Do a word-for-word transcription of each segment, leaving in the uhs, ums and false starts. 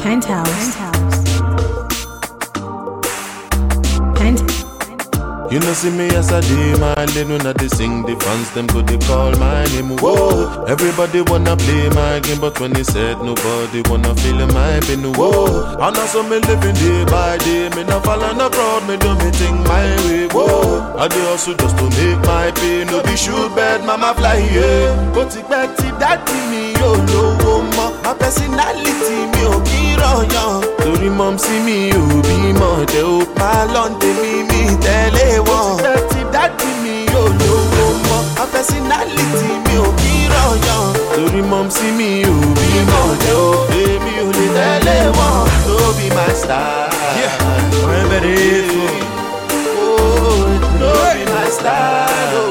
Penthouse. Penthouse. You know see me as a day, my lane when I they sing the fans, them go they call my name. Whoa, everybody wanna play my game, but when they said nobody wanna feel my pain. Whoa, and also me living day by day, me not falling abroad, me do me thing my way. Whoa, I do also just to make my pay, no be shoot bad, mama fly yeah. But it back to that me, yo low ma, my personality me oh kiro young. Tori mom see me, you be more de oh my London me me tell it. Wọ́n ti dájú mi ò lówó mọ́, a personality mi ò kí rọ̀yàn. Torí mom sí mi ò bí mọ̀jọ́, èmi ò lè tẹ̀lé wọn. No be my style. Ọ̀rẹ́ bẹ̀rẹ̀ èso. No be my style.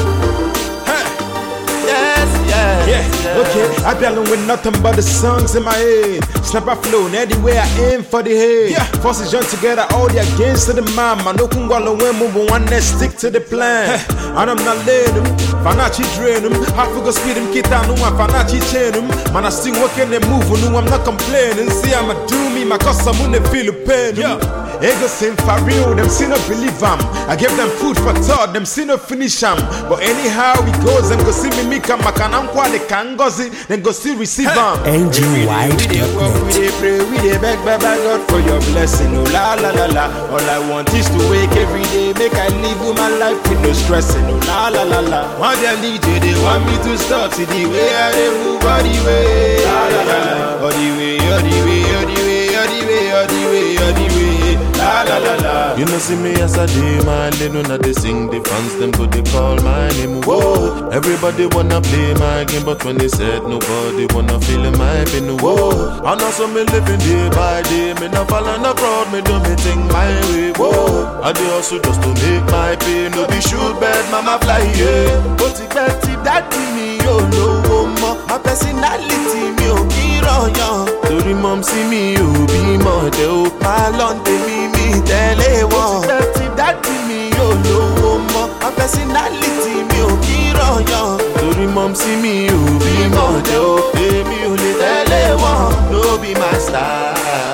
Yes, yes, Yeah, yes. okay, I be alone with nothing but the songs in my head. Snap a flow, and anywhere I aim for the head. Yeah, forces join together, all the against to the man. Man, no kungwalo when move one net, stick to the plan. And I'm not letting them, Fanachi drain them. Half go speed them, kita no one Fanachi chain them. Man, I still working and moving, no, I'm not complaining. See, I'ma do me, my cause I'm gonna feel the pain. Yeah, ego sing for real, them see no believe them. I give them food for thought, them see no finish them. But anyhow it goes, them go see me, me come, I'm quite the kangozi, then go see receive them. N G Wide. We dey work, we dey pray, we dey beg, beg, beg God for your blessing. Oh la la la la. All I want is to wake every day, make I live with my life with no stressing. Oh la la la la. Want their lead, they want me to stop. See the way I dey move, all the way, la la la la. All the way, all the way, all the way, all the way, all the way, all the way, la la la la. You know see me as a day, my lane when I they sing the fans, them go they call my name. Whoa, everybody wanna play my game, but when they said nobody wanna feel my pain. Whoa, and also me living day by day, me not falling abroad, me do me thing my way. Whoa, I do also just to make my pay, no be shoot bad, mama fly yeah. But it back to that me, yo low ma, my personality me oh kiro young. Tori mom see me, you be more de oh my London me me tell it one. But it back to that me, yo low ma, my personality me oh kiro young. Tori mom see me, you be more de oh, èmi ò lè tẹ̀lé wọn. No be my style.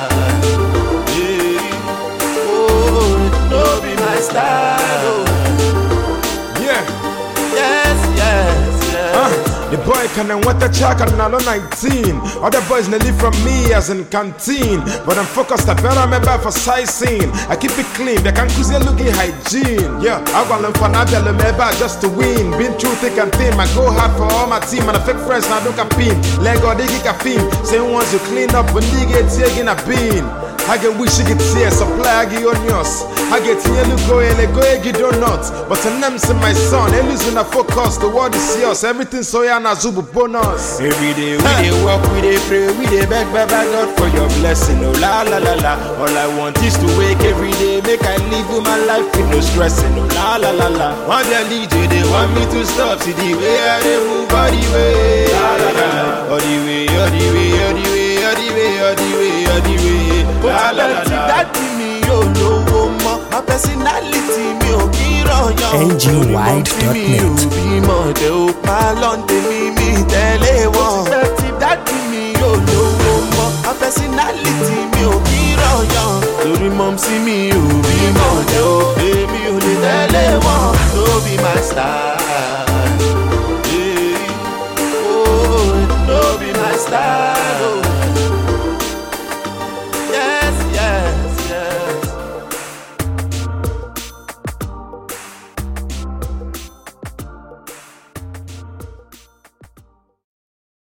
Yeah. Oh, no be my style. Oh. Yeah. Yes, yes, yes. Uh, the boy can and what a check and now nineteen. Other boys nearly from me as in canteen. But I'm focused, I better remember for sightseeing. I keep it clean, they can cause you looking hygiene. Yeah, I want them for Nadia remember just to win. Been through thick and thin, I go hard for all my team. And I fake friends now don't compete. Lego they get a theme. Same ones you clean up when they get taken a bean. I get wish you get here, supply I get onions. I get here, look go and go and get donuts. But the name's in my son, they losing a focus. The world is yours, everything so ya na zubu bonus. Every day we dey walk, we dey pray, we dey beg, beg, beg God for your blessing. Oh la la la la. All I want is to wake every day, make I live with my life with no stressing. Oh la la la la. Want their lead, they want me to stop. See the way I dey move, all the way, la la la la. All the way, all the way, all the way, all the way, all the way, all the way. La la la la. That me yo lowo mo, my personality me o kiro yan. N G Wide dot net. Be more de o my London me me tẹ̀lé wọn. That me yo lowo mo, my personality me o kiro yan. Torí mom see me o